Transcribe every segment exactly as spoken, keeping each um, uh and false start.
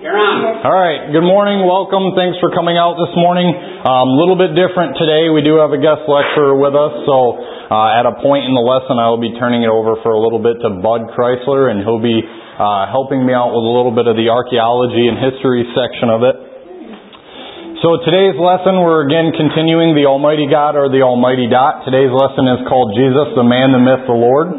You're on. All right. Good morning. Welcome. Thanks for coming out this morning. A um, little bit different today. We do have a guest lecturer with us, so uh, at a point in the lesson, I will be turning it over for a little bit to Bud Chrysler, and he'll be uh, helping me out with a little bit of the archaeology and history section of it. So today's lesson, we're again continuing the Almighty God or the Almighty Dot. Today's lesson is called Jesus, the Man, the Myth, the Lord.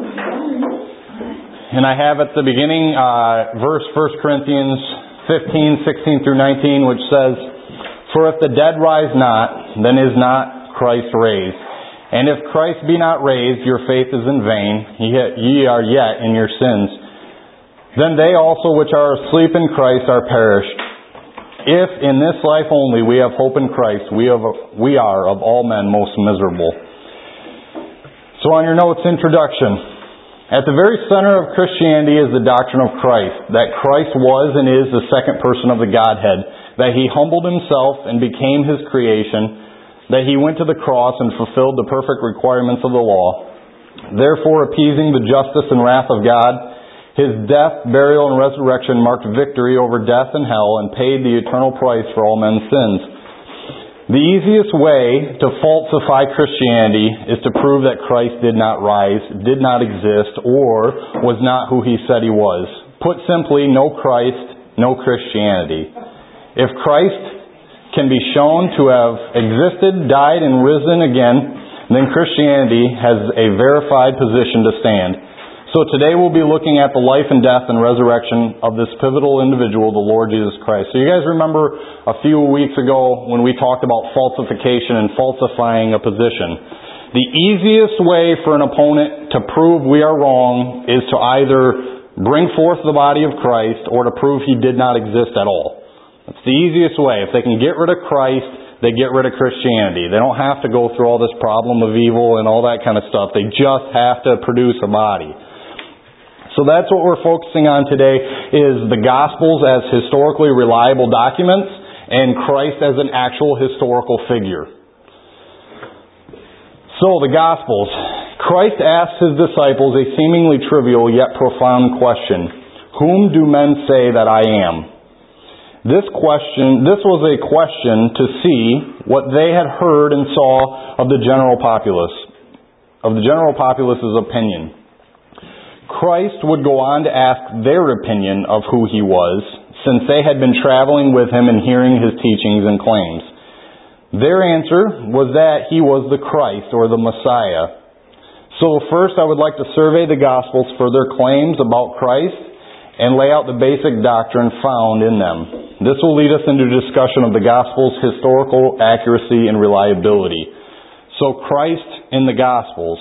And I have at the beginning uh, verse First Corinthians fifteen, sixteen through nineteen, which says, "For if the dead rise not, then is not Christ raised. And if Christ be not raised, your faith is in vain, ye are yet in your sins. Then they also which are asleep in Christ are perished. If in this life only we have hope in Christ, we, have, we are of all men most miserable." So on your notes, introduction. At the very center of Christianity is the doctrine of Christ, that Christ was and is the second person of the Godhead, that He humbled Himself and became His creation, that He went to the cross and fulfilled the perfect requirements of the law, therefore appeasing the justice and wrath of God. His death, burial, and resurrection marked victory over death and hell and paid the eternal price for all men's sins. The easiest way to falsify Christianity is to prove that Christ did not rise, did not exist, or was not who He said He was. Put simply, no Christ, no Christianity. If Christ can be shown to have existed, died, and risen again, then Christianity has a verified position to stand. So today we'll be looking at the life and death and resurrection of this pivotal individual, the Lord Jesus Christ. So you guys remember a few weeks ago when we talked about falsification and falsifying a position. The easiest way for an opponent to prove we are wrong is to either bring forth the body of Christ or to prove He did not exist at all. That's the easiest way. If they can get rid of Christ, they get rid of Christianity. They don't have to go through all this problem of evil and all that kind of stuff. They just have to produce a body. So that's what we're focusing on today, is the Gospels as historically reliable documents and Christ as an actual historical figure. So the Gospels. Christ asks His disciples a seemingly trivial yet profound question. Whom do men say that I am? This question, this was a question to see what they had heard and saw of the general populace, of the general populace's opinion. Christ would go on to ask their opinion of who He was, since they had been traveling with Him and hearing His teachings and claims. Their answer was that He was the Christ, or the Messiah. So first I would like to survey the Gospels for their claims about Christ and lay out the basic doctrine found in them. This will lead us into discussion of the Gospels' historical accuracy and reliability. So Christ in the Gospels.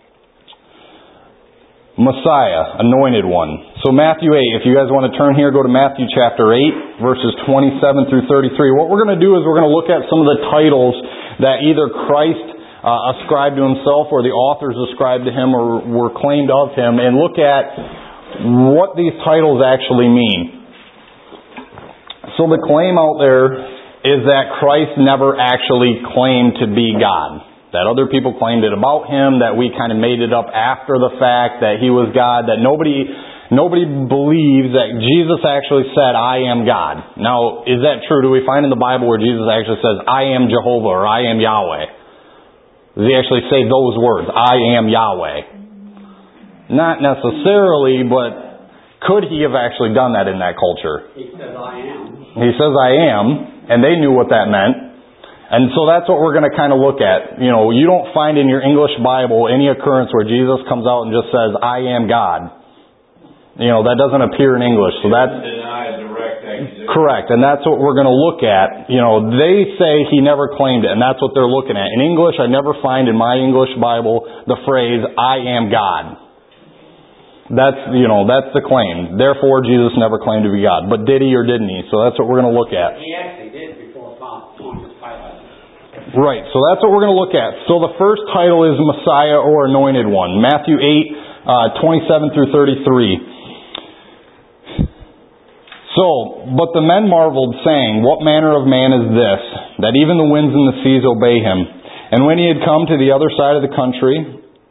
Messiah, anointed one. So Matthew eight, if you guys want to turn here, go to Matthew chapter eight, verses twenty-seven through thirty-three. What we're going to do is we're going to look at some of the titles that either Christ uh, ascribed to Himself or the authors ascribed to Him or were claimed of Him, and look at what these titles actually mean. So the claim out there is that Christ never actually claimed to be God. That other people claimed it about Him, that we kind of made it up after the fact, that He was God, that nobody nobody believes that Jesus actually said, I am God. Now, is that true? Do we find in the Bible where Jesus actually says, I am Jehovah, or I am Yahweh? Does He actually say those words, I am Yahweh? Not necessarily, but could He have actually done that in that culture? He says, I am. He says, I am, and they knew what that meant. And so that's what we're going to kind of look at. You know, you don't find in your English Bible any occurrence where Jesus comes out and just says, I am God. You know, that doesn't appear in English. So that's correct. And that's what we're going to look at. You know, they say He never claimed it, and that's what they're looking at. In English, I never find in my English Bible the phrase, I am God. That's, you know, that's the claim. Therefore, Jesus never claimed to be God. But did He or didn't He? So that's what we're going to look at. He actually did before Pontius Pilate. Right, so that's what we're going to look at. So the first title is Messiah or Anointed One. Matthew eight, uh, twenty-seven through thirty-three. So, but the men marveled, saying, What manner of man is this, that even the winds and the seas obey Him? And when He had come to the other side of the country,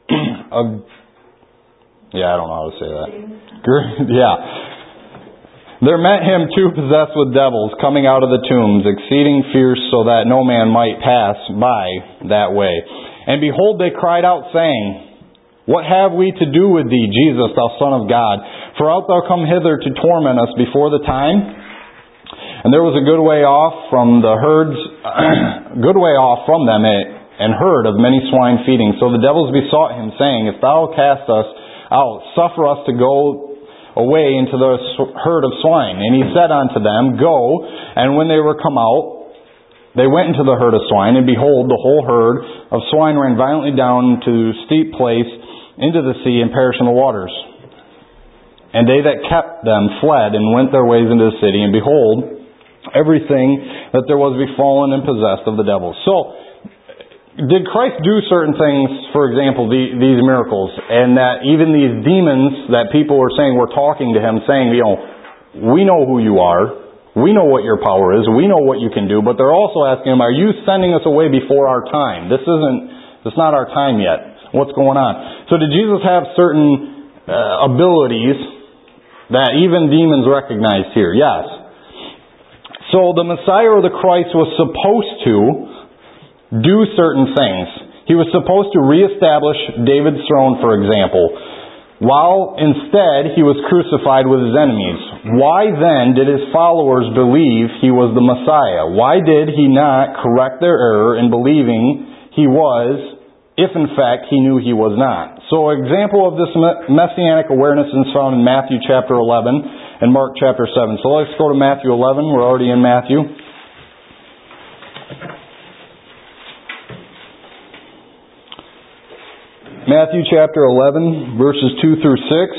uh, yeah, I don't know how to say that. Yeah. There met him two possessed with devils, coming out of the tombs, exceeding fierce, so that no man might pass by that way. And behold, they cried out, saying, What have we to do with thee, Jesus, thou Son of God? For art thou come hither to torment us before the time? And there was a good way off from the herds, good way off from them, and herd of many swine feeding. So the devils besought him, saying, If thou cast us out, suffer us to go away into the herd of swine. And he said unto them, Go. And when they were come out, they went into the herd of swine, and behold, the whole herd of swine ran violently down to steep place into the sea, and perished in the waters. And they that kept them fled, and went their ways into the city, and behold, everything that there was befallen and possessed of the devil. So, did Christ do certain things, for example, the, these miracles, and that even these demons that people were saying were talking to him, saying, you know, we know who you are, we know what your power is, we know what you can do, but they're also asking him, are you sending us away before our time? This isn't, it's not our time yet. What's going on? So did Jesus have certain uh, abilities that even demons recognized here? Yes. So the Messiah or the Christ was supposed to do certain things. He was supposed to reestablish David's throne, for example, while instead he was crucified with his enemies. Why then did his followers believe he was the Messiah? Why did he not correct their error in believing he was, if in fact he knew he was not? So an example of this messianic awareness is found in Matthew chapter eleven and Mark chapter seven. So let's go to Matthew eleven. We're already in Matthew. Matthew chapter eleven, verses two through six.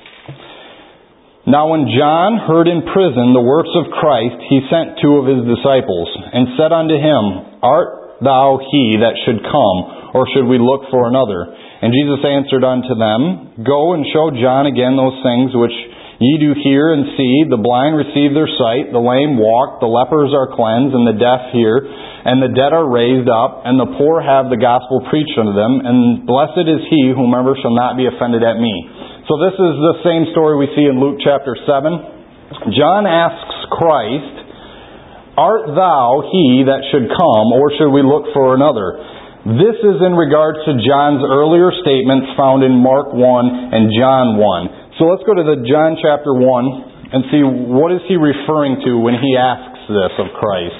Now when John heard in prison the works of Christ, he sent two of his disciples, and said unto him, Art thou he that should come, or should we look for another? And Jesus answered unto them, Go and show John again those things which ye do hear and see. The blind receive their sight, the lame walk, the lepers are cleansed, and the deaf hear, and the dead are raised up, and the poor have the gospel preached unto them, and blessed is he whomever shall not be offended at me. So this is the same story we see in Luke chapter seven. John asks Christ, Art thou he that should come, or should we look for another? This is in regards to John's earlier statements found in Mark one and John one. So let's go to the John chapter one and see what is he referring to when he asks this of Christ.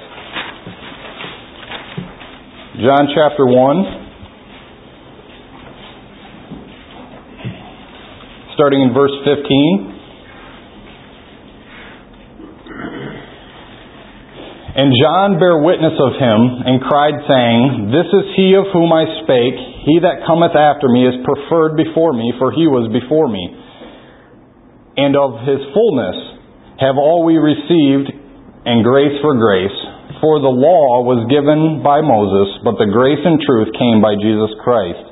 John chapter one, starting in verse fifteen. And John bare witness of him, and cried, saying, This is he of whom I spake. He that cometh after me is preferred before me, for he was before me. And of his fullness have all we received, and grace for grace. For the law was given by Moses, but the grace and truth came by Jesus Christ.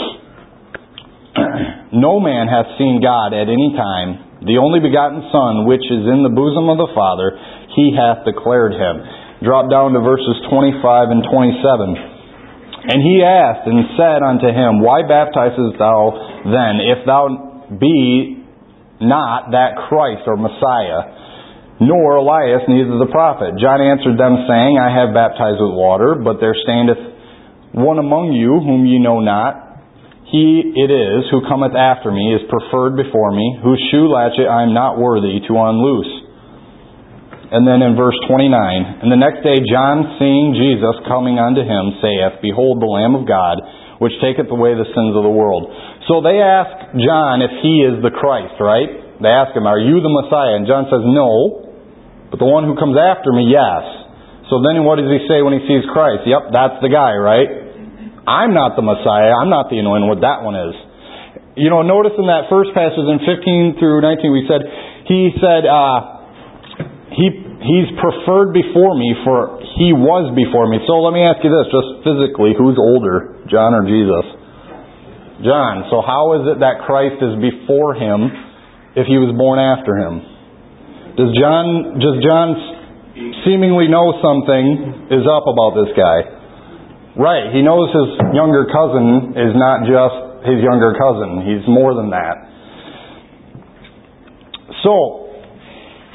No man hath seen God at any time. The only begotten Son, which is in the bosom of the Father, he hath declared him. Drop down to verses twenty-five and twenty-seven. And he asked and said unto him, Why baptizest thou then, if thou be not that Christ or Messiah, nor Elias, neither the prophet? John answered them, saying, I have baptized with water, but there standeth one among you whom ye know not. He it is who cometh after me is preferred before me, whose shoe latchet I am not worthy to unloose. And then in verse twenty-nine, And the next day John, seeing Jesus coming unto him, saith, Behold the Lamb of God, which taketh away the sins of the world. So they ask John if he is the Christ, right? They ask him, Are you the Messiah? And John says, No, but the one who comes after me, yes. So then what does he say when he sees Christ? Yep, that's the guy, right? I'm not the Messiah. I'm not the anointed one. That one is. You know, notice in that first passage in fifteen through nineteen, we said, he said, uh, he he's preferred before me, for he was before me. So let me ask you this, just physically, who's older, John or Jesus? John. So how is it that Christ is before him if he was born after him? Does John, does John seemingly know something is up about this guy? Right, he knows his younger cousin is not just his younger cousin. He's more than that. So,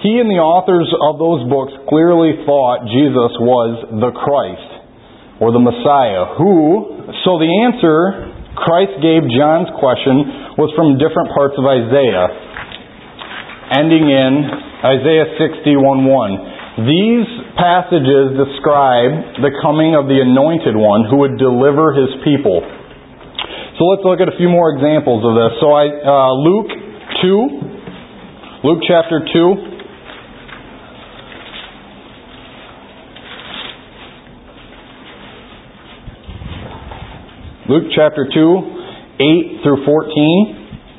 he and the authors of those books clearly thought Jesus was the Christ, or the Messiah, who, so the answer Christ gave John's question was from different parts of Isaiah, ending in Isaiah sixty-one one. These passages describe the coming of the Anointed One who would deliver His people. So let's look at a few more examples of this. So I, uh, Luke two, Luke chapter two. Luke chapter two, eight through fourteen.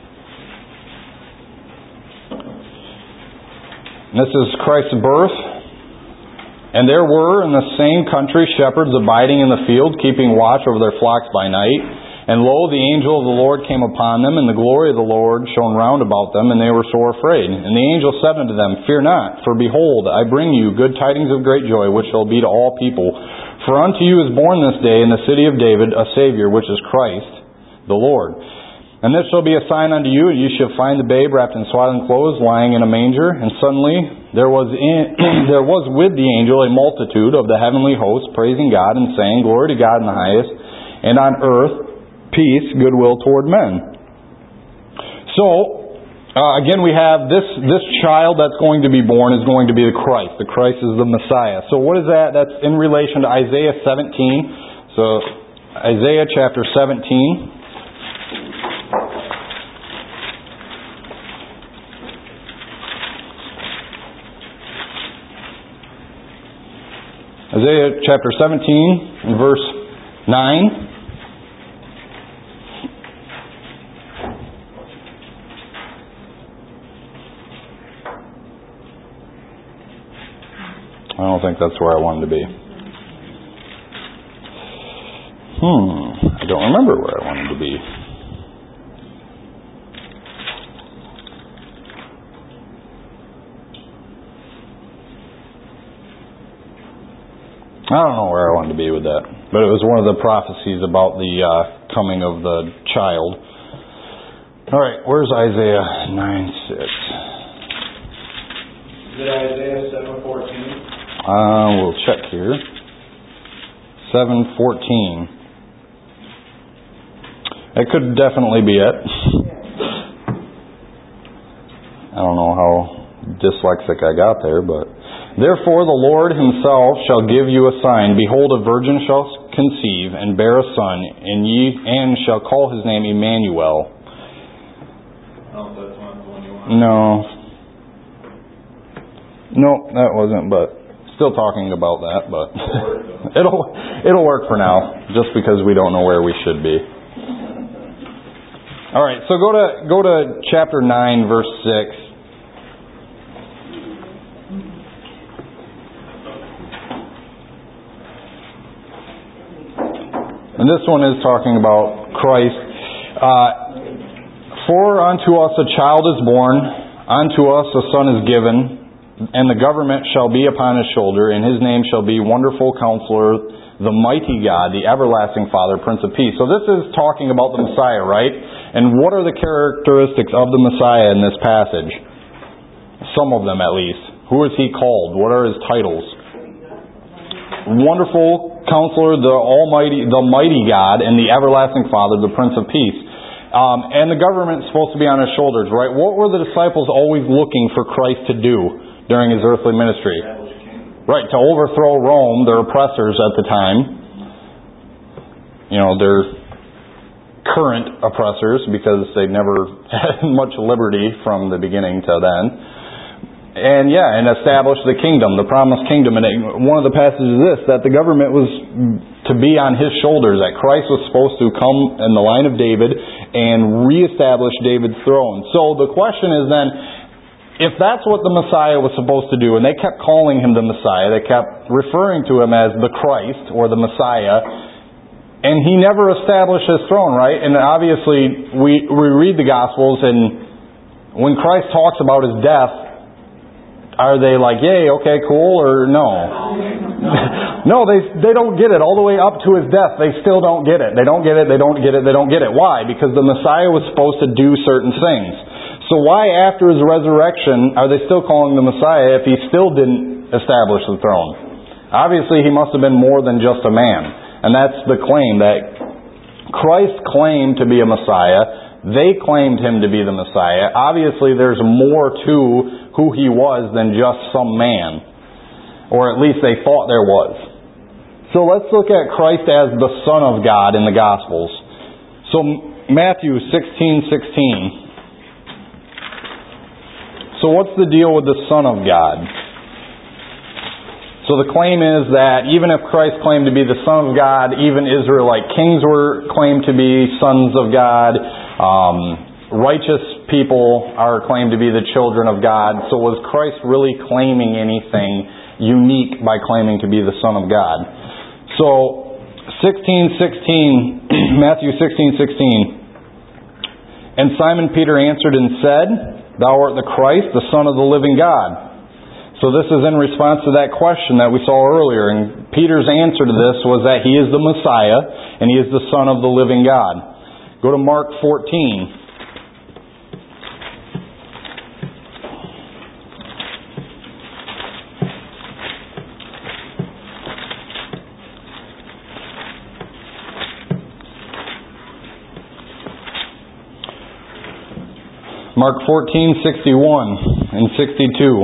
This is Christ's birth. And there were in the same country shepherds abiding in the field, keeping watch over their flocks by night. And lo, the angel of the Lord came upon them, and the glory of the Lord shone round about them, and they were sore afraid. And the angel said unto them, Fear not, for behold, I bring you good tidings of great joy, which shall be to all people. For unto you is born this day in the city of David a Savior, which is Christ the Lord. And this shall be a sign unto you, and you shall find the babe wrapped in swaddling clothes, lying in a manger. And suddenly there was in, there was with the angel a multitude of the heavenly host, praising God and saying, Glory to God in the highest, and on earth peace, goodwill toward men. So, uh, again, we have this this child that's going to be born is going to be the Christ. The Christ is the Messiah. So what is that? That's in relation to Isaiah seventeen. So, Isaiah chapter seventeen. Isaiah chapter seventeen, verse nine. I don't think that's where I wanted to be. Hmm, I don't remember where I wanted to be. I don't know where I wanted to be with that. But it was one of the prophecies about the uh, coming of the child. Alright, where's Isaiah nine six? Is it Isaiah seven fourteen? Uh, we'll check here. seven fourteen. It could definitely be it. I don't know how dyslexic I got there, but... Therefore the Lord Himself shall give you a sign. Behold, a virgin shall conceive and bear a son, and ye and shall call his name Emmanuel. Oh, that's not the one you want. No. No, that wasn't, but still talking about that, but it'll it'll work for now, just because we don't know where we should be. Alright, so go to go to chapter nine, verse six. And this one is talking about Christ. Uh, For unto us a child is born, unto us a son is given, and the government shall be upon His shoulder, and His name shall be Wonderful Counselor, the Mighty God, the Everlasting Father, Prince of Peace. So this is talking about the Messiah, right? And what are the characteristics of the Messiah in this passage? Some of them at least. Who is He called? What are His titles? Wonderful Counselor, the Almighty, the Mighty God, and the Everlasting Father, the Prince of Peace. Um, and the government's supposed to be on His shoulders, right? What were the disciples always looking for Christ to do during His earthly ministry? Right, to overthrow Rome, their oppressors at the time. You know, their current oppressors, because they never had much liberty from the beginning to then. And yeah, and establish the kingdom, the promised kingdom. And it, one of the passages is this, that the government was to be on His shoulders, that Christ was supposed to come in the line of David and reestablish David's throne. So the question is then, if that's what the Messiah was supposed to do, and they kept calling Him the Messiah, they kept referring to Him as the Christ or the Messiah, and He never established His throne, right? And obviously, we, we read the Gospels, and when Christ talks about His death, are they like, yay, okay, cool, or no? No, they they don't get it. All the way up to His death, they still don't get it. They don't get it, they don't get it, they don't get it. Why? Because the Messiah was supposed to do certain things. So why after his resurrection are they still calling him the Messiah if he still didn't establish the throne? Obviously he must have been more than just a man. And that's the claim, that Christ claimed to be a Messiah. They claimed him to be the Messiah. Obviously there's more to who he was than just some man. Or at least they thought there was. So let's look at Christ as the Son of God in the Gospels. So Matthew sixteen sixteen. So what's the deal with the Son of God? So the claim is that even if Christ claimed to be the Son of God, even Israelite kings were claimed to be sons of God. Um, righteous people are claimed to be the children of God. So was Christ really claiming anything unique by claiming to be the Son of God? So sixteen sixteen, Matthew sixteen sixteen. And Simon Peter answered and said, Thou art the Christ, the Son of the living God. So this is in response to that question that we saw earlier. And Peter's answer to this was that he is the Messiah and he is the Son of the living God. Go to Mark fourteen. Mark fourteen sixty-one and sixty-two.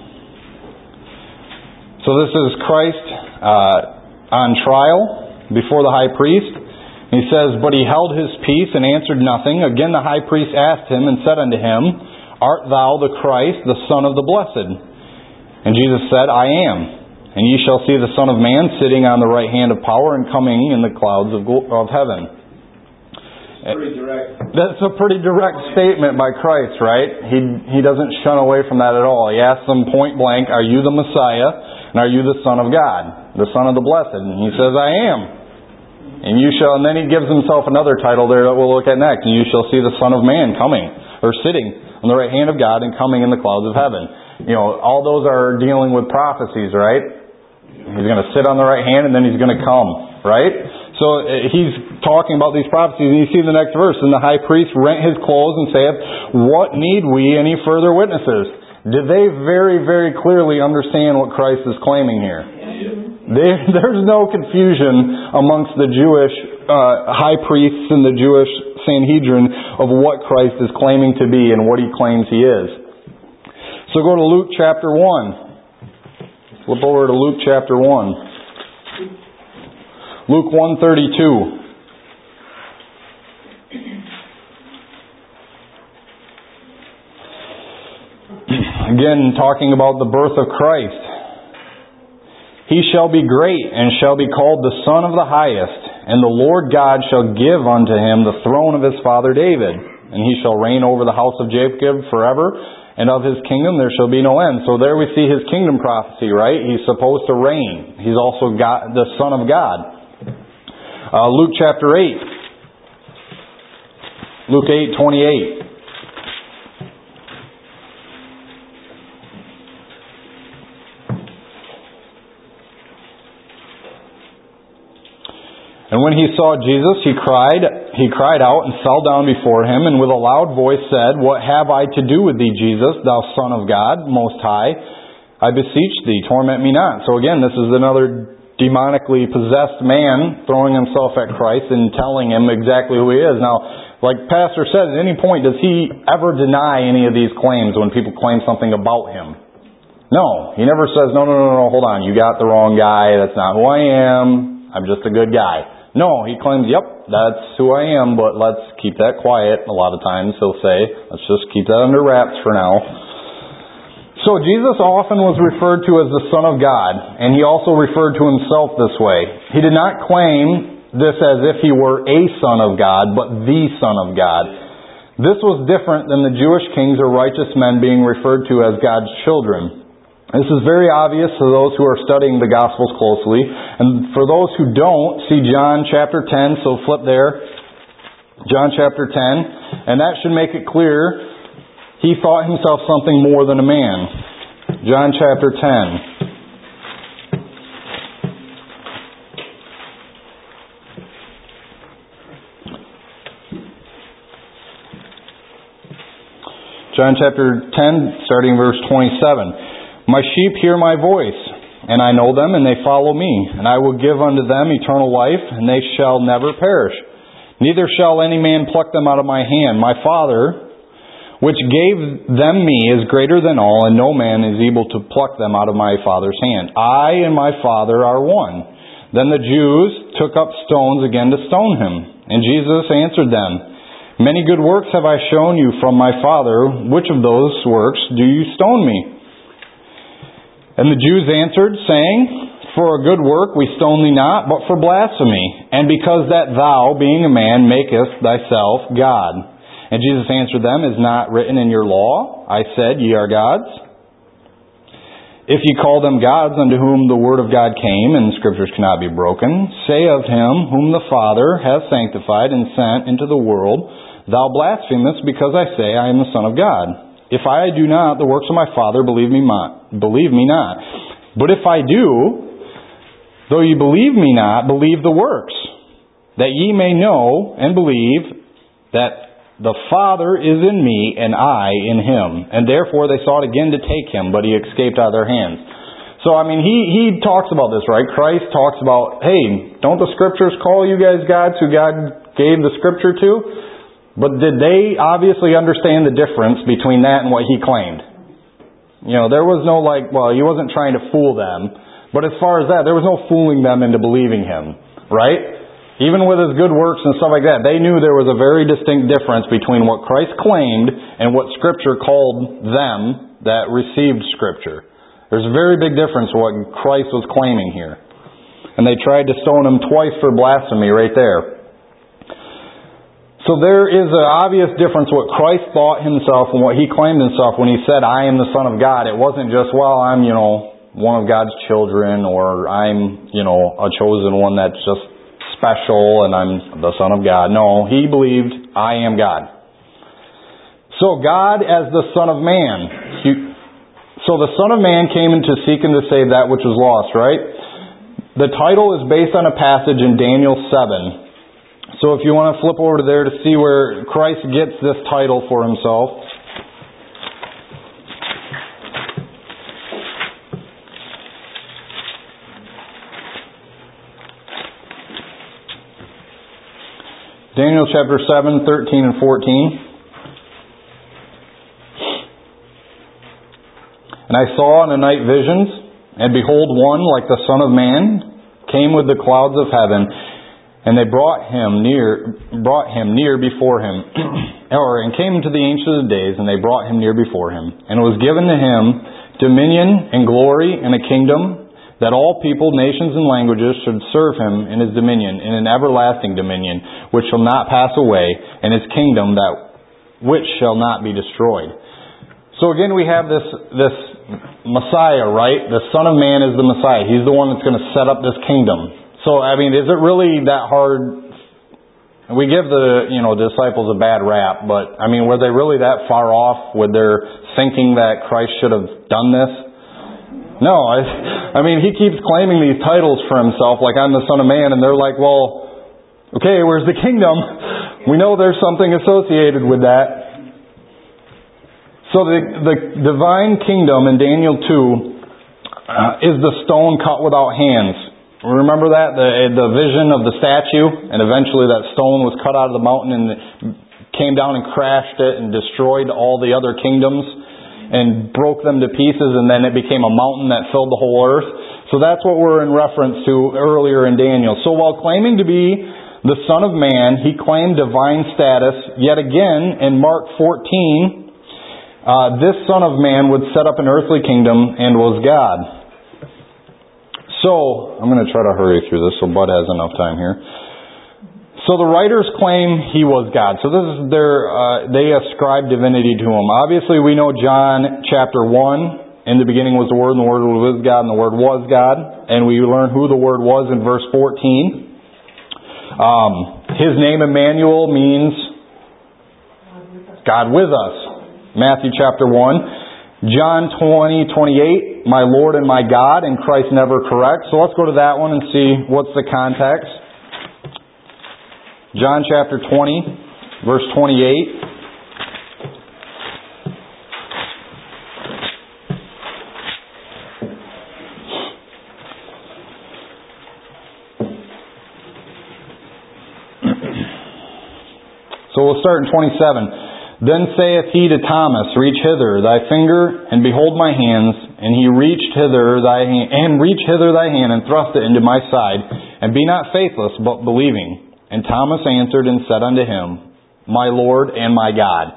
So this is Christ uh, on trial before the high priest. He says, But he held his peace and answered nothing. Again the high priest asked him and said unto him, Art thou the Christ, the Son of the Blessed? And Jesus said, I am. And ye shall see the Son of Man sitting on the right hand of power and coming in the clouds of, of heaven. Pretty direct. That's a pretty direct statement by Christ, right? He he doesn't shun away from that at all. He asks them point blank, Are you the Messiah? And are you the Son of God? The Son of the Blessed? And he says, I am. And you shall, and then he gives himself another title there that we'll look at next. And you shall see the Son of Man coming, or sitting on the right hand of God and coming in the clouds of heaven. You know, all those are dealing with prophecies, right? He's going to sit on the right hand and then he's going to come, right? So he's talking about these prophecies, and you see the next verse, And the high priest rent his clothes and saith, What need we any further witnesses? Did they very, very clearly understand what Christ is claiming here? There, there's no confusion amongst the Jewish uh, high priests and the Jewish Sanhedrin of what Christ is claiming to be and what he claims he is. So go to Luke chapter one. Flip over to Luke chapter one. Luke one thirty-two. Again, talking about the birth of Christ. He shall be great and shall be called the Son of the Highest, and the Lord God shall give unto him the throne of his father David, and he shall reign over the house of Jacob forever, and of his kingdom there shall be no end. So there we see his kingdom prophecy, right? He's supposed to reign. He's also God, the Son of God. Uh, Luke chapter eight. Luke eight twenty-eight. And when he saw Jesus, he cried, he cried out and fell down before him, and with a loud voice said, What have I to do with thee, Jesus, thou Son of God, Most High? I beseech thee, torment me not. So again, this is another demonically possessed man throwing himself at Christ and telling him exactly who he is. Now, like Pastor said, at any point does he ever deny any of these claims when people claim something about him? No. He never says, no, no, no, no, hold on, you got the wrong guy, that's not who I am, I'm just a good guy. No, he claims, yep, that's who I am, but let's keep that quiet. A lot of times he'll say, let's just keep that under wraps for now. So Jesus often was referred to as the Son of God, and he also referred to himself this way. He did not claim this as if he were a Son of God, but the Son of God. This was different than the Jewish kings or righteous men being referred to as God's children. This is very obvious to those who are studying the Gospels closely. And for those who don't, see John chapter ten, so flip there. John chapter ten. And that should make it clear he thought himself something more than a man. John chapter ten. John chapter ten, starting verse twenty-seven. My sheep hear my voice, and I know them, and they follow me. And I will give unto them eternal life, and they shall never perish. Neither shall any man pluck them out of my hand. My Father, which gave them me, is greater than all, and no man is able to pluck them out of my Father's hand. I and my Father are one. Then the Jews took up stones again to stone him. And Jesus answered them, Many good works have I shown you from my Father. Which of those works do you stone me? And the Jews answered, saying, For a good work we stone thee not, but for blasphemy, and because that thou, being a man, makest thyself God. And Jesus answered them, Is not written in your law, I said, ye are gods? If ye call them gods unto whom the word of God came, and the scriptures cannot be broken, say of him whom the Father hath sanctified and sent into the world, Thou blasphemest, because I say I am the Son of God. If I do not the works of my Father, believe me not. Believe me not. But if I do, though ye believe me not, believe the works, that ye may know and believe that the Father is in me, and I in him. And therefore they sought again to take him, but he escaped out of their hands. So, I mean, he, he talks about this, right? Christ talks about, hey, don't the scriptures call you guys gods who God gave the scripture to? But did they obviously understand the difference between that and what he claimed? You know, there was no like, well, he wasn't trying to fool them. But as far as that, there was no fooling them into believing him, right? Even with his good works and stuff like that, they knew there was a very distinct difference between what Christ claimed and what Scripture called them that received Scripture. There's a very big difference in what Christ was claiming here. And they tried to stone him twice for blasphemy right there. So there is an obvious difference what Christ thought himself and what he claimed himself when he said, I am the Son of God. It wasn't just, well, I'm, you know, one of God's children, or I'm, you know, a chosen one that's just special and I'm the Son of God. No, he believed, I am God. So God as the Son of Man. He, so the Son of Man came in to seek and to save that which was lost, right? The title is based on a passage in Daniel seven. So if you want to flip over to there to see where Christ gets this title for himself. Daniel chapter seven, thirteen and fourteen. And I saw in the night visions, and behold, one like the Son of Man came with the clouds of heaven, and they brought him near, brought him near before him, or and came to the Ancient of Days, and they brought him near before him, and it was given to him dominion and glory and a kingdom, that all people, nations, and languages should serve him in his dominion, in an everlasting dominion, which shall not pass away, and his kingdom that which shall not be destroyed. So again, we have this this Messiah, right? The Son of Man is the Messiah. He's the one that's going to set up this kingdom. So, I mean, is it really that hard? We give the, you know, disciples a bad rap, but, I mean, were they really that far off with their thinking that Christ should have done this? No, I, I mean, he keeps claiming these titles for himself, like I'm the Son of Man, and they're like, well, okay, where's the kingdom? We know there's something associated with that. So the, the divine kingdom in Daniel two uh, is the stone cut without hands. Remember that? The, the vision of the statue, and eventually that stone was cut out of the mountain and came down and crashed it and destroyed all the other kingdoms and broke them to pieces, and then it became a mountain that filled the whole earth. So that's what we're in reference to earlier in Daniel. So while claiming to be the Son of Man, he claimed divine status. Yet again, in Mark fourteen, uh, this Son of Man would set up an earthly kingdom and was God. So, I'm going to try to hurry through this so Bud has enough time here. So the writers claim he was God. So this is their, uh, they ascribe divinity to him. Obviously we know John chapter one, in the beginning was the Word, and the Word was God, and the Word was God. And we learn who the Word was in verse fourteen. Um, his name Emmanuel means God with us. Matthew chapter one. John twenty, twenty-eight, my Lord and my God, and Christ never corrects. So let's go to that one and see what's the context. John chapter twenty, verse twenty-eight. So we'll start in twenty-seven. Then saith he to Thomas, Reach hither thy finger, and behold my hands. And he reached hither thy hand, and reach hither thy hand, and thrust it into my side. And be not faithless, but believing. And Thomas answered and said unto him, My Lord and my God.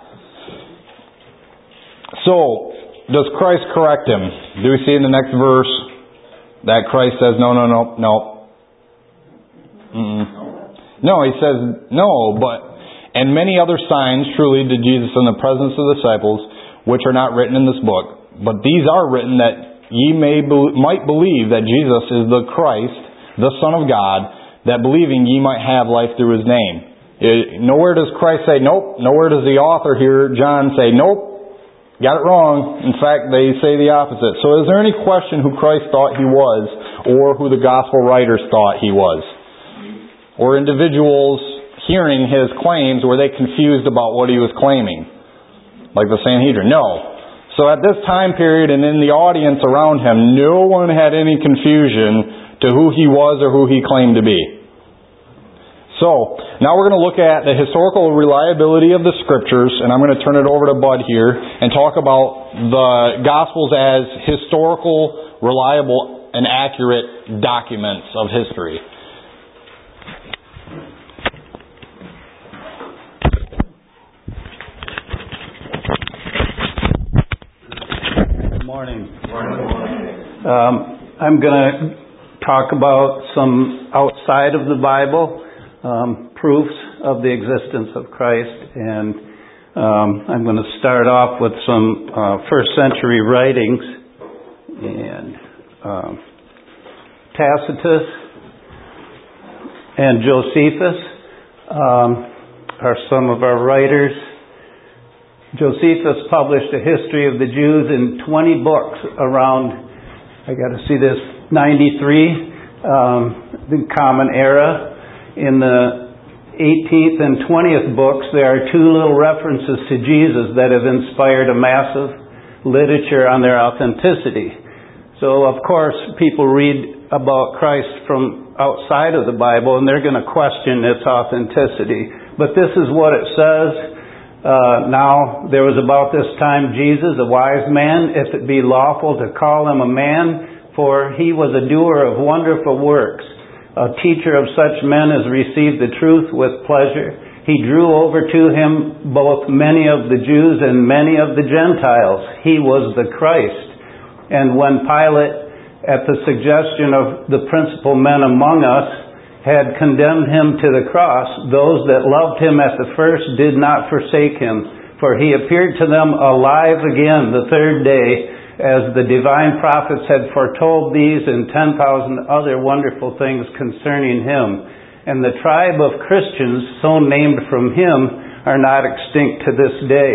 So, does Christ correct him? Do we see in the next verse that Christ says, no, no, no, no. Mm-mm. No, he says, no, but, and many other signs truly did Jesus in the presence of the disciples, which are not written in this book. But these are written that ye may be, might believe that Jesus is the Christ, the Son of God, that believing ye might have life through His name. It, nowhere does Christ say, nope. Nowhere does the author here, John, say, nope. Got it wrong. In fact, they say the opposite. So is there any question who Christ thought He was, or who the Gospel writers thought He was? Or individuals hearing His claims, were they confused about what He was claiming? Like the Sanhedrin? No. So at this time period and in the audience around Him, no one had any confusion to who He was or who He claimed to be. So, now we're going to look at the historical reliability of the Scriptures, and I'm going to turn it over to Bud here and talk about the Gospels as historical, reliable, and accurate documents of history. Good morning. Um, I'm going to talk about some outside of the Bible Um, proofs of the existence of Christ, and um, I'm going to start off with some uh, first century writings. And um, Tacitus and Josephus um, are some of our writers. Josephus published a history of the Jews in twenty books around, I got to see this, ninety-three, um, the Common Era. In the eighteenth and twentieth books, there are two little references to Jesus that have inspired a massive literature on their authenticity. So, of course, people read about Christ from outside of the Bible, and they're going to question its authenticity. But this is what it says. Uh, now, there was about this time Jesus, a wise man, if it be lawful to call him a man, for he was a doer of wonderful works. A teacher of such men has received the truth with pleasure. He drew over to him both many of the Jews and many of the Gentiles. He was the Christ. And when Pilate, at the suggestion of the principal men among us, had condemned him to the cross, those that loved him at the first did not forsake him. For he appeared to them alive again the third day, as the divine prophets had foretold these and ten thousand other wonderful things concerning him. And the tribe of Christians, so named from him, are not extinct to this day.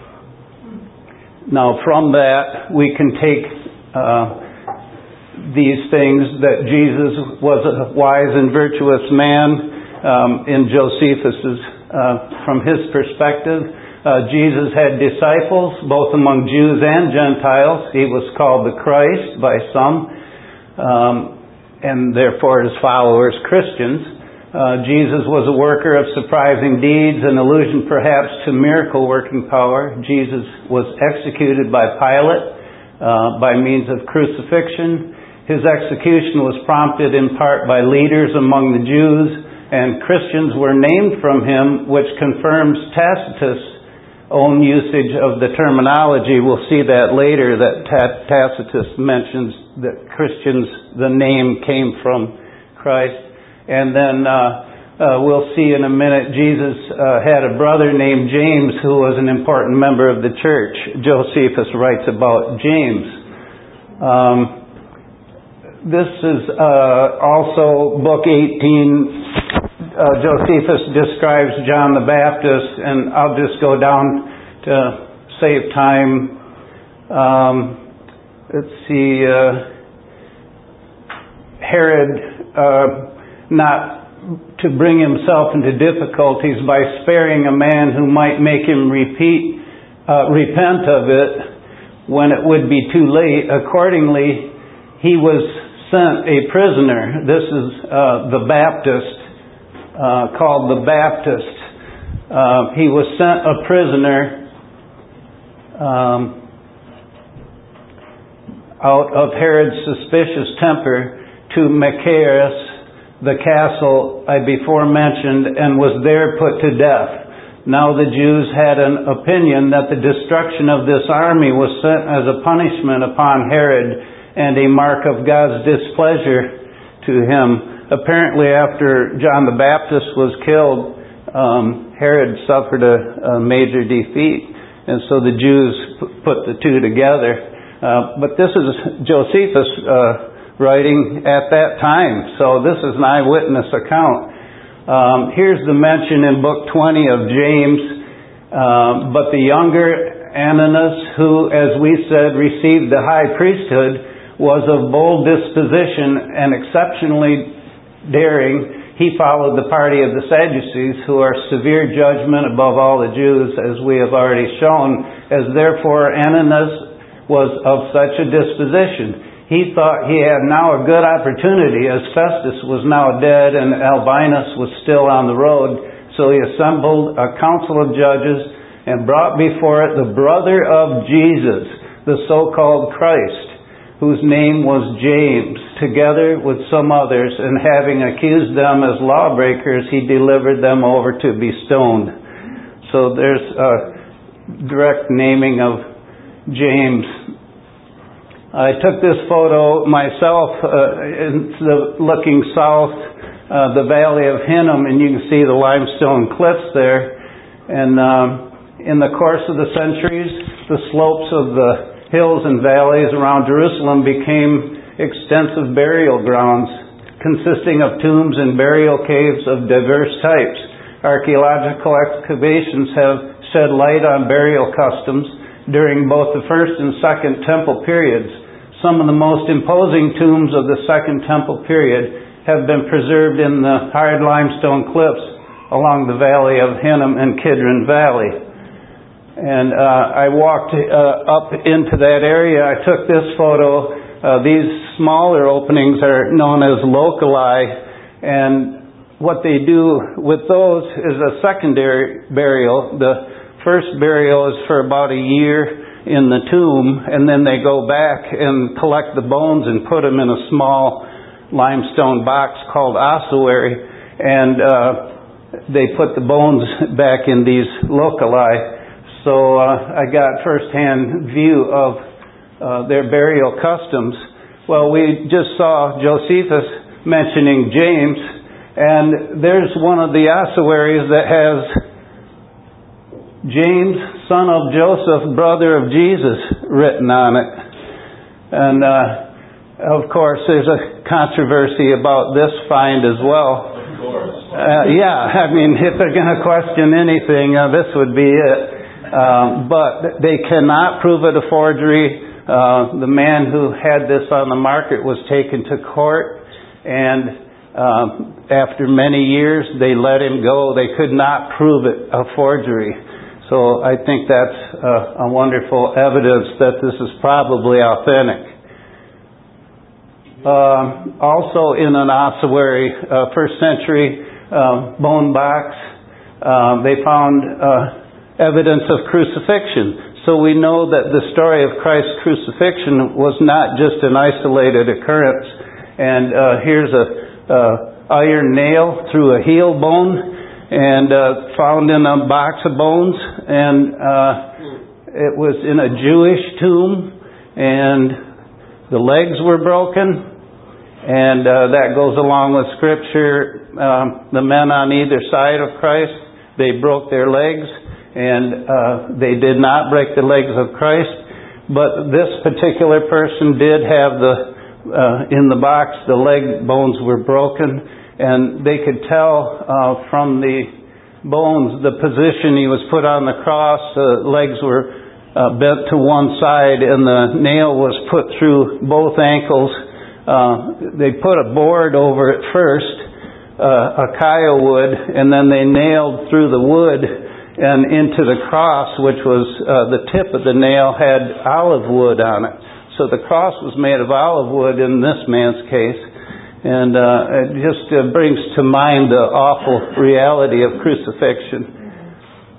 Now from that, we can take uh, these things, that Jesus was a wise and virtuous man um, in Josephus's, uh, from his perspective. Uh, Jesus had disciples, both among Jews and Gentiles. He was called the Christ by some, um, and therefore his followers Christians. Uh, Jesus was a worker of surprising deeds, an allusion perhaps to miracle working power. Jesus was executed by Pilate uh, by means of crucifixion. His execution was prompted in part by leaders among the Jews, and Christians were named from him, which confirms Tacitus' own usage of the terminology. We'll see that later, that Tacitus mentions that Christians, the name came from Christ. And then uh, uh, we'll see in a minute, Jesus uh, had a brother named James who was an important member of the church. Josephus writes about James. Um, this is uh, also book eighteen. Uh, Josephus describes John the Baptist, and I'll just go down to save time. Um, let's see. Uh, Herod, uh, not to bring himself into difficulties by sparing a man who might make him repeat, uh, repent of it when it would be too late. Accordingly, he was sent a prisoner. This is uh, the Baptist. Uh, called the Baptist. Uh, he was sent a prisoner um, out of Herod's suspicious temper to Machaerus, the castle I before mentioned, and was there put to death. Now the Jews had an opinion that the destruction of this army was sent as a punishment upon Herod and a mark of God's displeasure to him. Apparently after John the Baptist was killed, um, Herod suffered a, a major defeat, and so the Jews p- put the two together. Uh, but this is Josephus uh, writing at that time, so this is an eyewitness account. Um, here's the mention in Book twenty of James, uh, but the younger Ananias, who, as we said, received the high priesthood, was of bold disposition and exceptionally daring. He followed the party of the Sadducees, who are severe judgment above all the Jews, as we have already shown, as therefore Ananias was of such a disposition. He thought he had now a good opportunity, as Festus was now dead and Albinus was still on the road. So he assembled a council of judges and brought before it the brother of Jesus, the so-called Christ, whose name was James, together with some others, and having accused them as lawbreakers, he delivered them over to be stoned. So there's a direct naming of James. I took this photo myself, uh, in the, looking south, uh, the valley of Hinnom, and you can see the limestone cliffs there. And um, in the course of the centuries, the slopes of the hills and valleys around Jerusalem became extensive burial grounds, consisting of tombs and burial caves of diverse types. Archaeological excavations have shed light on burial customs during both the first and second temple periods. Some of the most imposing tombs of the second temple period have been preserved in the hard limestone cliffs along the valley of Hinnom and Kidron Valley. And uh, I walked uh, up into that area. I took this photo. Uh, these smaller openings are known as loculi, and what they do with those is a secondary burial. The first burial is for about a year in the tomb, and then they go back and collect the bones and put them in a small limestone box called ossuary, and uh, they put the bones back in these loculi. So uh, I got first-hand view of uh, their burial customs. Well, we just saw Josephus mentioning James, and there's one of the ossuaries that has James, son of Joseph, brother of Jesus, written on it. And uh, of course, there's a controversy about this find as well. Of course. Uh, yeah, I mean, if they're going to question anything, uh, this would be it. Um, but they cannot prove it a forgery. Uh, the man who had this on the market was taken to court, and um, after many years, they let him go. They could not prove it a forgery. So I think that's uh, a wonderful evidence that this is probably authentic. Uh, also in an ossuary, uh, first century uh, bone box, uh, they found uh, evidence of crucifixion. So we know that the story of Christ's crucifixion was not just an isolated occurrence. And uh, here's a uh, iron nail through a heel bone, and uh, found in a box of bones, and uh, it was in a Jewish tomb, and the legs were broken, and uh, that goes along with Scripture. Um, the men on either side of Christ, they broke their legs, and uh, they did not break the legs of Christ, but this particular person did have the, uh, in the box, the leg bones were broken, and they could tell uh, from the bones the position he was put on the cross. The legs were uh, bent to one side, and the nail was put through both ankles. Uh, they put a board over it first, uh, acacia wood, and then they nailed through the wood and into the cross, which was uh, the tip of the nail had olive wood on it. So the cross was made of olive wood in this man's case. And uh, it just uh, brings to mind the awful reality of crucifixion.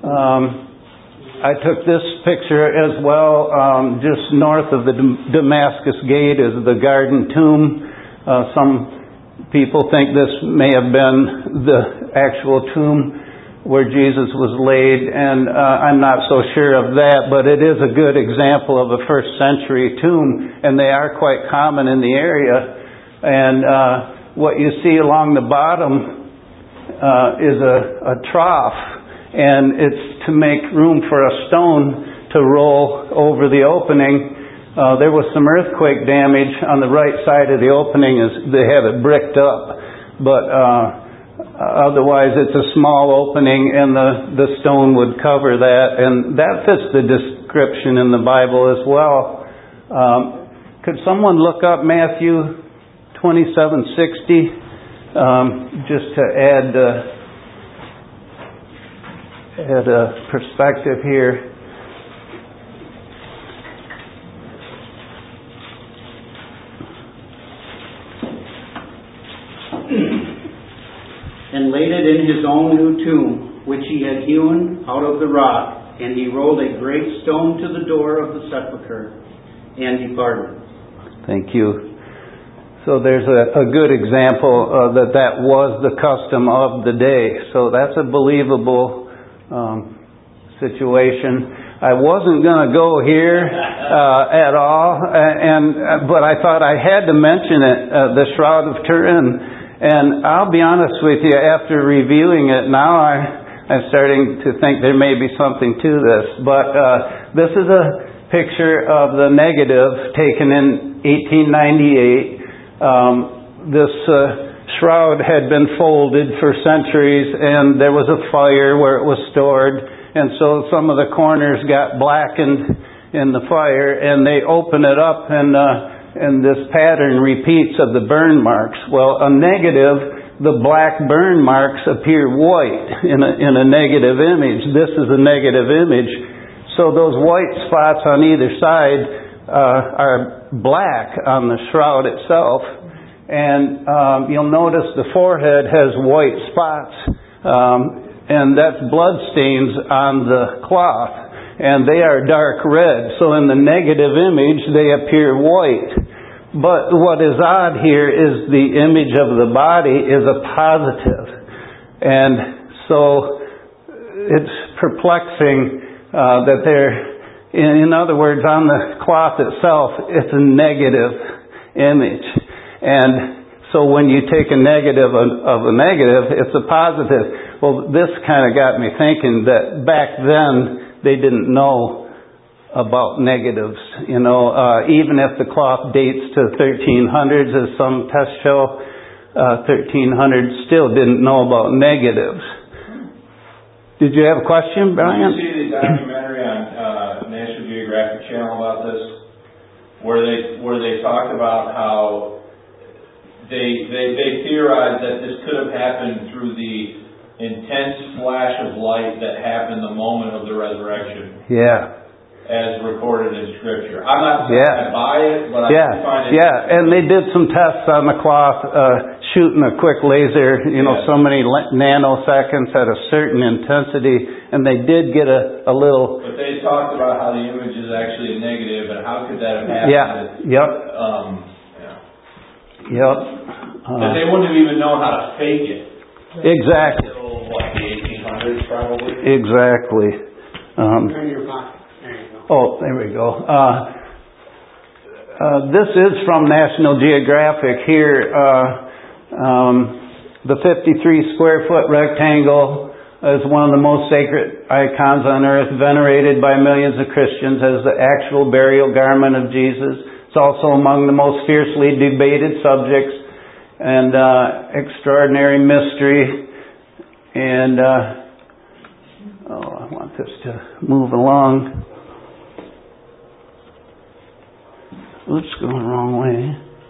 Um, I took this picture as well. Um, just north of the Damascus Gate is the Garden Tomb. Uh, some people think this may have been the actual tomb where Jesus was laid, and uh, I'm not so sure of that, but it is a good example of a first century tomb, and they are quite common in the area. And uh, what you see along the bottom uh, is a, a trough, and it's to make room for a stone to roll over the opening. Uh, there was some earthquake damage on the right side of the opening as they have it bricked up, but uh, otherwise it's a small opening and the, the stone would cover that, and that fits the description in the Bible as well. Um, could someone look up Matthew twenty-seven sixty um, just to add uh, add a perspective here? And laid it in his own new tomb, which he had hewn out of the rock, and he rolled a great stone to the door of the sepulchre, and departed. Thank you. So there's a, a good example uh, that that was the custom of the day. So that's a believable um, situation. I wasn't going to go here uh, at all, and uh, but I thought I had to mention it, uh, the Shroud of Turin. And I'll be honest with you, after reviewing it now, I, I'm starting to think there may be something to this. But uh, this is a picture of the negative taken in eighteen ninety-eight. Um, this uh, shroud had been folded for centuries, and there was a fire where it was stored. And so some of the corners got blackened in the fire, and they open it up, and uh, and this pattern repeats of the burn marks. Well, a negative, the black burn marks appear white in a, in a negative image. This is a negative image. So those white spots on either side uh, are black on the shroud itself. And um, you'll notice the forehead has white spots. Um, and that's blood stains on the cloth. And they are dark red. So in the negative image, they appear white. But what is odd here is the image of the body is a positive. And so it's perplexing uh, that they're, in, in other words, on the cloth itself, it's a negative image. And so when you take a negative of, of a negative, it's a positive. Well, this kind of got me thinking that back then, they didn't know about negatives. You know, uh, even if the cloth dates to thirteen hundreds, as some tests show, uh, thirteen hundreds still didn't know about negatives. Did you have a question, Brian? Did you see the documentary on uh, National Geographic Channel about this, where they where they talked about how they they they theorized that this could have happened through the intense flash of light that happened the moment of the resurrection. Yeah. As recorded in Scripture. I'm not saying yeah. I buy it, but I yeah. find it... Yeah, and they did some tests on the cloth, uh, shooting a quick laser, you know, yeah. so many nanoseconds at a certain intensity, and they did get a, a little... But they talked about how the image is actually a negative, and how could that have happened? Yeah, yep. Um, yeah. Yep. Uh, that they wouldn't have even known how to fake it. Exactly. Until, what, the eighteen hundreds probably? Exactly. Um, Turn your pocket. There you go. Oh, there we go. Uh, uh, this is from National Geographic here. Uh, um, the fifty-three square foot rectangle is one of the most sacred icons on earth, venerated by millions of Christians as the actual burial garment of Jesus. It's also among the most fiercely debated subjects and uh, extraordinary mystery. And uh, oh, I want this to move along. Oops, going the wrong way.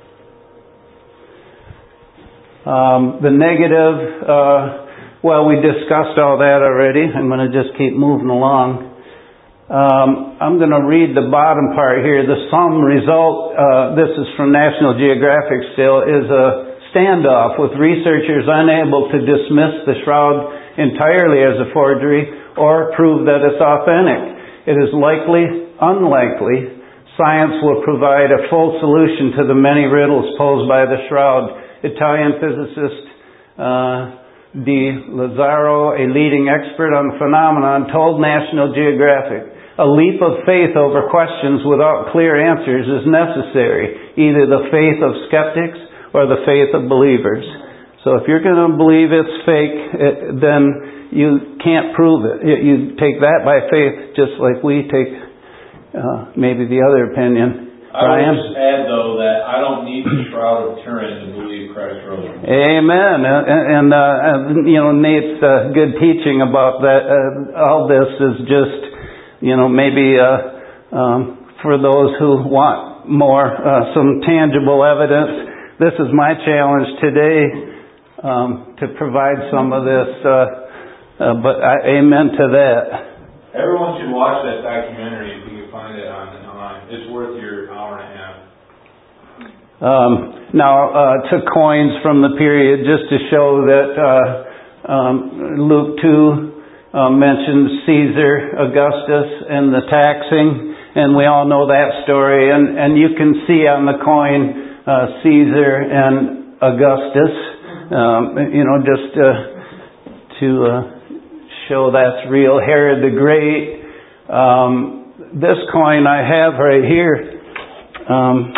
Um, the negative, uh, well, we discussed all that already. I'm going to just keep moving along. Um, I'm going to read the bottom part here. The sum result, uh, this is from National Geographic still, is a standoff with researchers unable to dismiss the shroud entirely as a forgery or prove that it's authentic. It is likely, unlikely, science will provide a full solution to the many riddles posed by the shroud. Italian physicist uh, Di Lazzaro, a leading expert on the phenomenon, told National Geographic, "A leap of faith over questions without clear answers is necessary, either the faith of skeptics or the faith of believers." So if you're going to believe it's fake, it, then you can't prove it. You take that by faith, just like we take uh, maybe the other opinion. I would just add, though, that I don't need the Shroud of Turin to believe Christ rose from the dead. Amen. And, and, uh, and you know, Nate's uh, good teaching about that. Uh, all this is just, you know, maybe uh, um, for those who want more, uh, some tangible evidence. This is my challenge today, um, to provide some of this. Uh, uh, but I, amen to that. Everyone should watch that documentary if you can find it on online. It's worth your hour and a half. Um, now, uh, to coins from the period, just to show that uh, um, Luke two uh, mentions Caesar Augustus and the taxing, and we all know that story. And, and you can see on the coin uh, Caesar and Augustus, um, you know, just uh, to uh, show that's real. Herod the Great. Um, this coin I have right here. Um,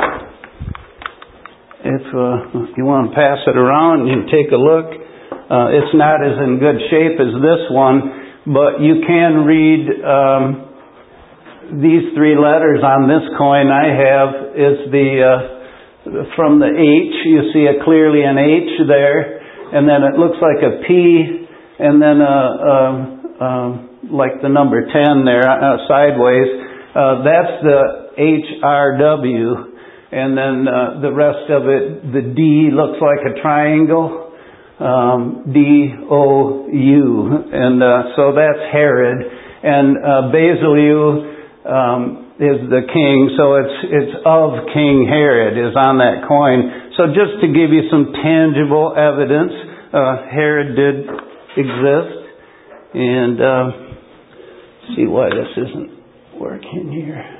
If, uh, if you want to pass it around, you can take a look. Uh, it's not as in good shape as this one, but you can read um, these three letters on this coin I have. Is the uh, from the H. You see a, clearly an H there, and then it looks like a P, and then a, a, a, like the number ten there uh, sideways. Uh, that's the H R W. And then uh, the rest of it, the D looks like a triangle, um, D O U. And uh, so that's Herod. And uh, Basiliu um, is the king, so it's it's of King Herod is on that coin. So just to give you some tangible evidence, uh, Herod did exist. And uh, see why this isn't working here.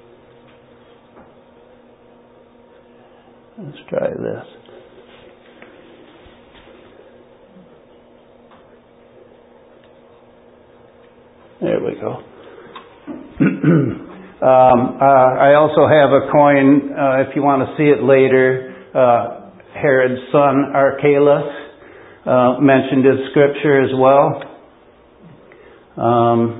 Let's try this. There we go. um, uh, I also have a coin, uh, if you want to see it later, uh, Herod's son Archelaus, uh, mentioned in Scripture as well. Um,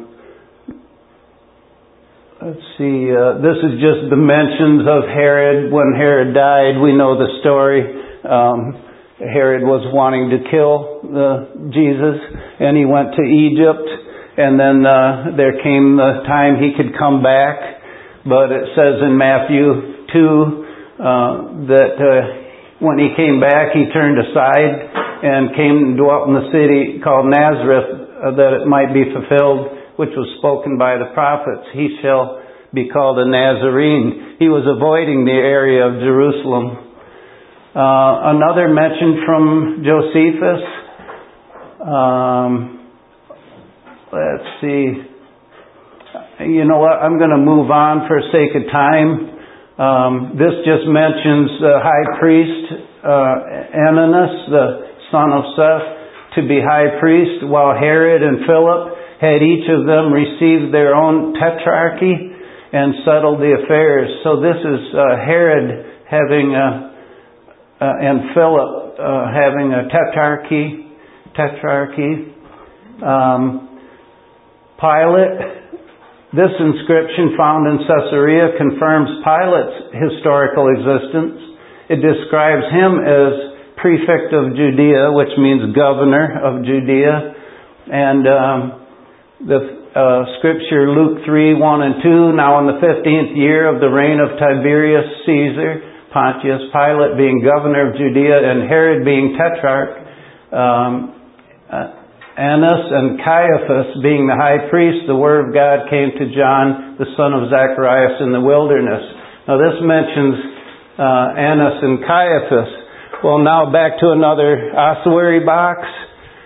Let's see, uh, this is just the mentions of Herod. When Herod died, we know the story. Um, Herod was wanting to kill uh, Jesus, and he went to Egypt, and then uh, there came the time he could come back. But it says in Matthew two uh, that uh, when he came back, he turned aside and came and dwelt in the city called Nazareth, uh, that it might be fulfilled, which was spoken by the prophets. He shall be called a Nazarene. He was avoiding the area of Jerusalem. Uh, another mention from Josephus. Um, let's see. You know what? I'm going to move on for sake of time. Um, this just mentions the high priest, uh, Ananus, the son of Seth, to be high priest, while Herod and Philip had each of them received their own tetrarchy and settled the affairs. So this is uh, Herod having a, uh, and Philip uh, having a tetrarchy. Tetrarchy. Um, Pilate. This inscription found in Caesarea confirms Pilate's historical existence. It describes him as prefect of Judea, which means governor of Judea, and um, The uh, scripture, Luke three, one and two, now in the fifteenth year of the reign of Tiberius Caesar, Pontius Pilate being governor of Judea and Herod being tetrarch, um, uh, Annas and Caiaphas being the high priest, the word of God came to John, the son of Zacharias, in the wilderness. Now this mentions uh, Annas and Caiaphas. Well, now back to another ossuary box.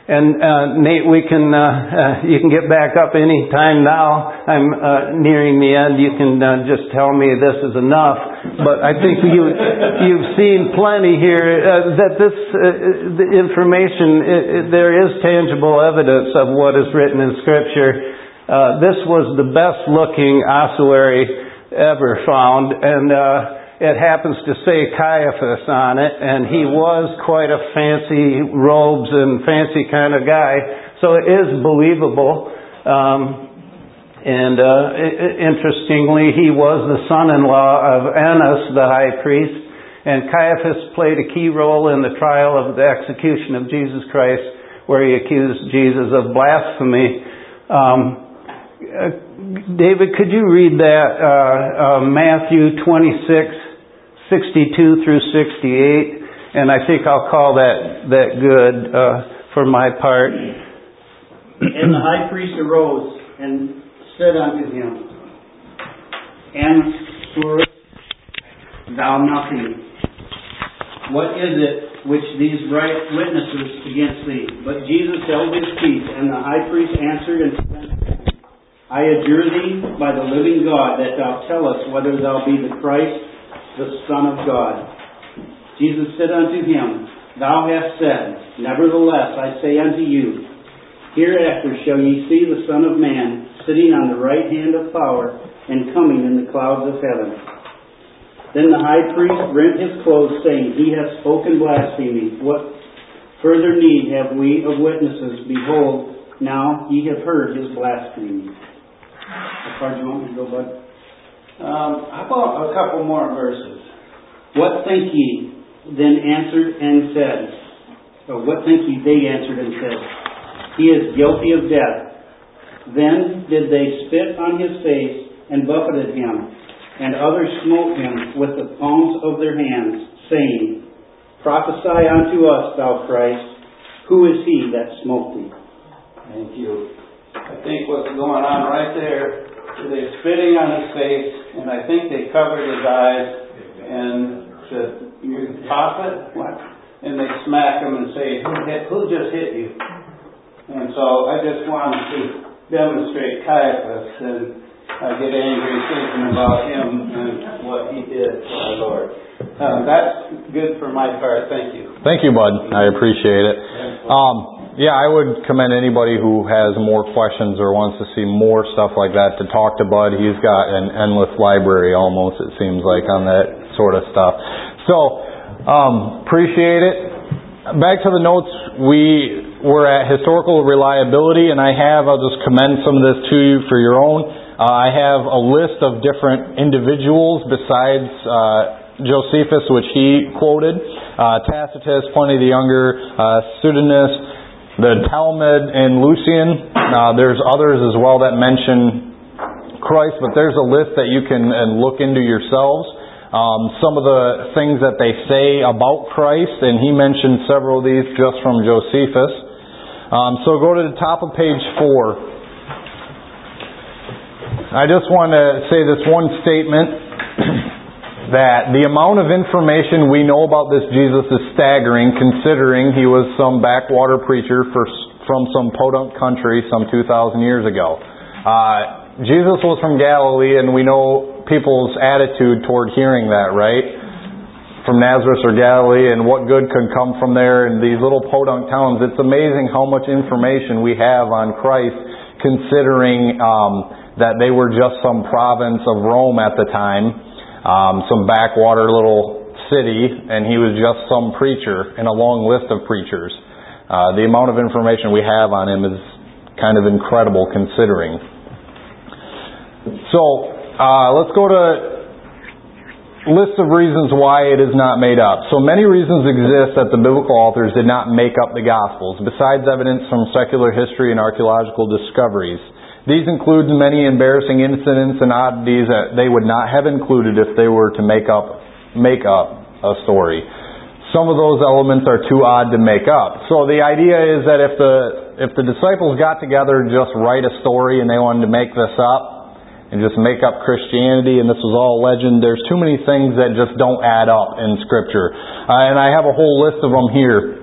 And uh, Nate, we can uh, uh, you can get back up any time now. I'm uh, nearing the end. You can uh, just tell me this is enough. But I think you you've seen plenty here uh, that this uh, the information it, it, there is tangible evidence of what is written in Scripture. Uh, this was the best looking ossuary ever found, and uh, it happens to say Caiaphas on it, and he was quite a fancy robes and fancy kind of guy, so it is believable. Um, and uh, interestingly, he was the son-in-law of Annas, the high priest, and Caiaphas played a key role in the trial of the execution of Jesus Christ, where he accused Jesus of blasphemy. Um, uh, David, could you read that, uh, uh, Matthew twenty-six, sixty-two through sixty-eight, and I think I'll call that that good uh, for my part. And the high priest arose and said unto him, Answerest thou nothing? What is it which these write witnesses against thee? But Jesus held his peace, and the high priest answered and said, I adjure thee by the living God that thou tell us whether thou be the Christ, the Son of God. Jesus said unto him, Thou hast said, Nevertheless I say unto you, Hereafter shall ye see the Son of Man sitting on the right hand of power, and coming in the clouds of heaven. Then the high priest rent his clothes, saying, He hath spoken blasphemy. What further need have we of witnesses? Behold, now ye have heard his blasphemy. How far do you want me to go, bud? Um, how about a couple more verses? What think ye? Then answered and said, or what think ye? They answered and said, He is guilty of death. Then did they spit on his face and buffeted him, and others smote him with the palms of their hands, saying, Prophesy unto us, thou Christ, who is he that smote thee? Thank you. I think what's going on right there, they're spitting on his face, and I think they covered his eyes and said, You're the prophet? What? And they smack him and say, Who, hit, who just hit you? And so I just wanted to demonstrate Caiaphas, and I get angry thinking about him and what he did for our Lord. Uh, that's good for my part. Thank you. Thank you, bud. I appreciate it. Um, Yeah, I would commend anybody who has more questions or wants to see more stuff like that to talk to Bud. He's got an endless library almost, it seems like, on that sort of stuff. So, um, appreciate it. Back to the notes, we were at historical reliability, and I have, I'll just commend some of this to you for your own. Uh, I have a list of different individuals besides uh, Josephus, which he quoted, uh, Tacitus, Pliny the Younger, uh, Suetonius, the Talmud, and Lucian. Uh, there's others as well that mention Christ, but there's a list that you can uh, look into yourselves. Um, some of the things that they say about Christ, and he mentioned several of these just from Josephus. Um, so go to the top of page four. I just want to say this one statement. That the amount of information we know about this Jesus is staggering, considering he was some backwater preacher for, from some podunk country some two thousand years ago. Uh, Jesus was from Galilee, and we know people's attitude toward hearing that, right? From Nazareth or Galilee, and what good could come from there in these little podunk towns. It's amazing how much information we have on Christ, considering um, that they were just some province of Rome at the time. Um, some backwater little city, and he was just some preacher in a long list of preachers. Uh, the amount of information we have on him is kind of incredible considering. So, uh, let's go to list of reasons why it is not made up. So many reasons exist that the biblical authors did not make up the Gospels, besides evidence from secular history and archaeological discoveries. These include many embarrassing incidents and oddities that they would not have included if they were to make up make up a story. Some of those elements are too odd to make up. So the idea is that if the if the disciples got together to just write a story and they wanted to make this up and just make up Christianity and this was all legend, there's too many things that just don't add up in Scripture. Uh, and I have a whole list of them here.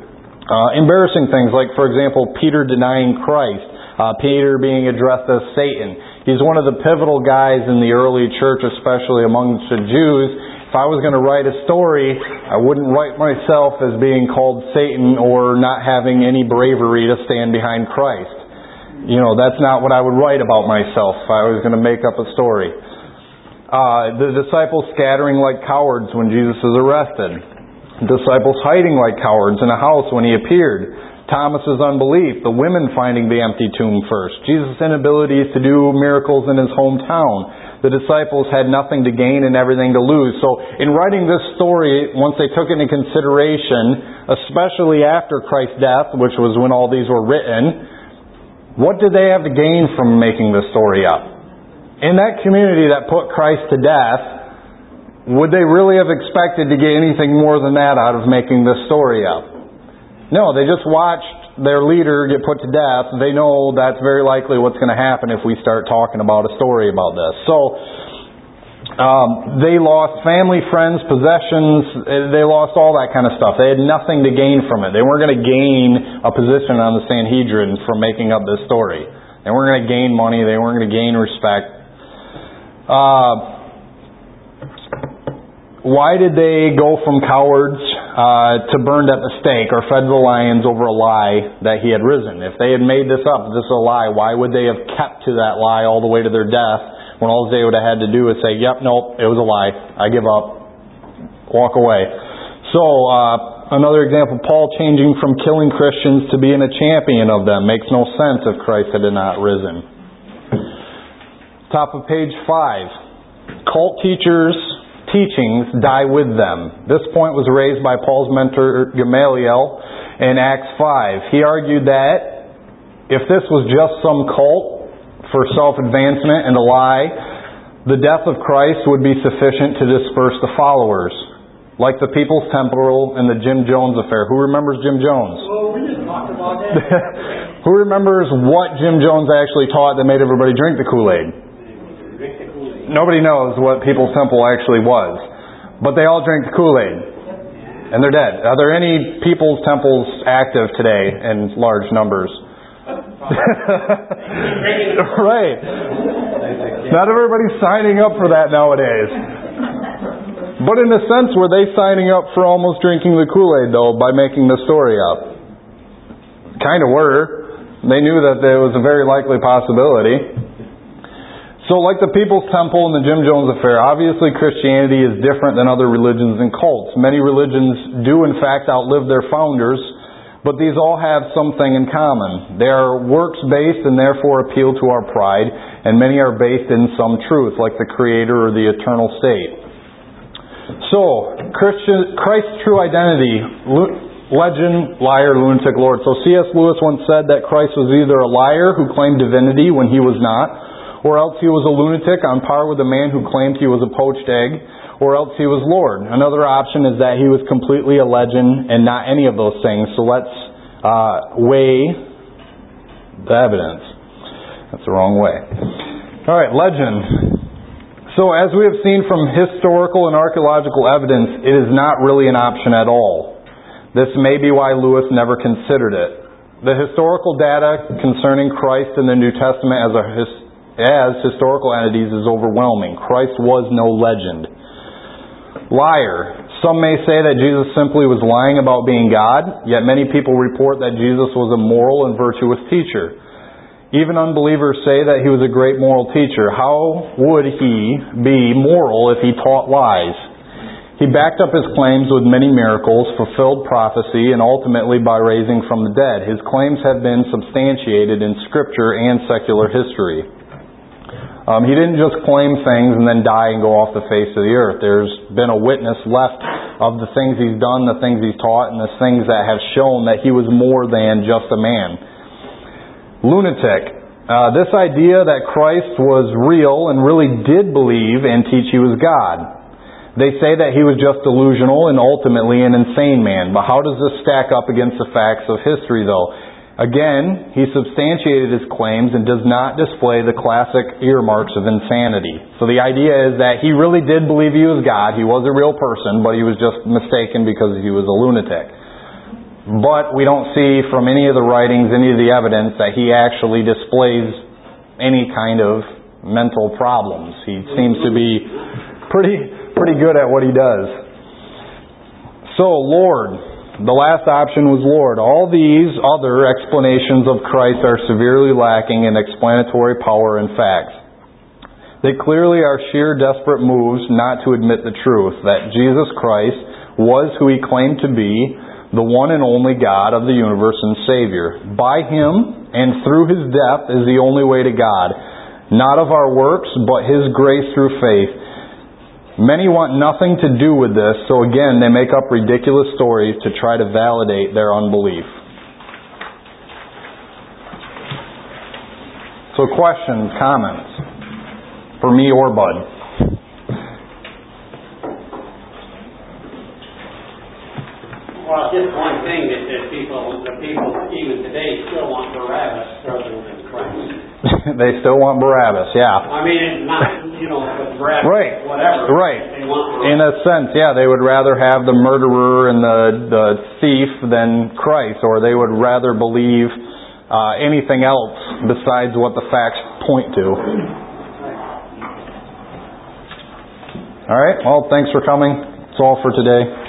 Uh, embarrassing things like, for example, Peter denying Christ. Uh, Peter being addressed as Satan. He's one of the pivotal guys in the early church, especially amongst the Jews. If I was going to write a story, I wouldn't write myself as being called Satan or not having any bravery to stand behind Christ. You know, that's not what I would write about myself if I was going to make up a story. Uh, the disciples scattering like cowards when Jesus is arrested. Disciples hiding like cowards in a house when he appeared. Thomas's unbelief. The women finding the empty tomb first. Jesus' inabilities to do miracles in his hometown. The disciples had nothing to gain and everything to lose. So in writing this story, once they took it into consideration, especially after Christ's death, which was when all these were written, what did they have to gain from making this story up? In that community that put Christ to death, would they really have expected to get anything more than that out of making this story up? No, they just watched their leader get put to death. They know that's very likely what's going to happen if we start talking about a story about this. So, um, they lost family, friends, possessions. They lost all that kind of stuff. They had nothing to gain from it. They weren't going to gain a position on the Sanhedrin from making up this story. They weren't going to gain money. They weren't going to gain respect. Uh... Why did they go from cowards uh, to burned at the stake or fed the lions over a lie that he had risen? If they had made this up, this is a lie, why would they have kept to that lie all the way to their death when all they would have had to do is say, yep, nope, it was a lie, I give up, walk away. So, uh, another example, Paul changing from killing Christians to being a champion of them makes no sense if Christ had not risen. Top of page five. Cult teachers' teachings die with them. This point was raised by Paul's mentor Gamaliel in Acts five. He argued that if this was just some cult for self-advancement and a lie, the death of Christ would be sufficient to disperse the followers. Like the People's Temple and the Jim Jones affair. Who remembers Jim Jones? Well, we just talked about that. Who remembers what Jim Jones actually taught that made everybody drink the Kool-Aid? Nobody knows what People's Temple actually was. But they all drink the Kool-Aid. And they're dead. Are there any People's Temples active today in large numbers? Right. Not everybody's signing up for that nowadays. But in a sense, were they signing up for almost drinking the Kool-Aid, though, by making the story up? Kind of were. They knew that there was a very likely possibility. So like the People's Temple and the Jim Jones affair, obviously Christianity is different than other religions and cults. Many religions do in fact outlive their founders, but these all have something in common. They are works-based and therefore appeal to our pride, and many are based in some truth, like the Creator or the eternal state. So, Christian, Christ's true identity, legend, liar, lunatic, Lord. So C S Lewis once said that Christ was either a liar who claimed divinity when he was not, or else he was a lunatic on par with a man who claimed he was a poached egg, or else he was Lord. Another option is that he was completely a legend and not any of those things. So let's uh, weigh the evidence. That's the wrong way. All right, legend. So as we have seen from historical and archaeological evidence, it is not really an option at all. This may be why Lewis never considered it. The historical data concerning Christ in the New Testament as a his, as historical entities is overwhelming. Christ was no legend. Liar. Some may say that Jesus simply was lying about being God, yet many people report that Jesus was a moral and virtuous teacher. Even unbelievers say that he was a great moral teacher. How would he be moral if he taught lies? He backed up his claims with many miracles, fulfilled prophecy, and ultimately by raising from the dead. His claims have been substantiated in Scripture and secular history. Um, he didn't just claim things and then die and go off the face of the earth. There's been a witness left of the things he's done, the things he's taught, and the things that have shown that he was more than just a man. Lunatic. Uh, this idea that Christ was real and really did believe and teach he was God. They say that he was just delusional and ultimately an insane man. But how does this stack up against the facts of history, though? Again, he substantiated his claims and does not display the classic earmarks of insanity. So the idea is that he really did believe he was God. He was a real person, but he was just mistaken because he was a lunatic. but we don't see from any of the writings, any of the evidence, that he actually displays any kind of mental problems. He seems to be pretty pretty good at what he does. So, Lord, the last option was Lord. All these other explanations of Christ are severely lacking in explanatory power and facts. They clearly are sheer desperate moves not to admit the truth, that Jesus Christ was who he claimed to be, the one and only God of the universe and Savior. By him and through his death is the only way to God, not of our works, but his grace through faith. Many want nothing to do with this, so again, they make up ridiculous stories to try to validate their unbelief. So questions, comments, for me or Bud? Well, just one thing that the people, the people even today still want Barabbas rather than Christ. They still want Barabbas, yeah. I mean, it's not, you know, but Barabbas, right. whatever. Right. They want In a sense, yeah, they would rather have the murderer and the, the thief than Christ, or they would rather believe uh, anything else besides what the facts point to. All right, well, thanks for coming. That's all for today.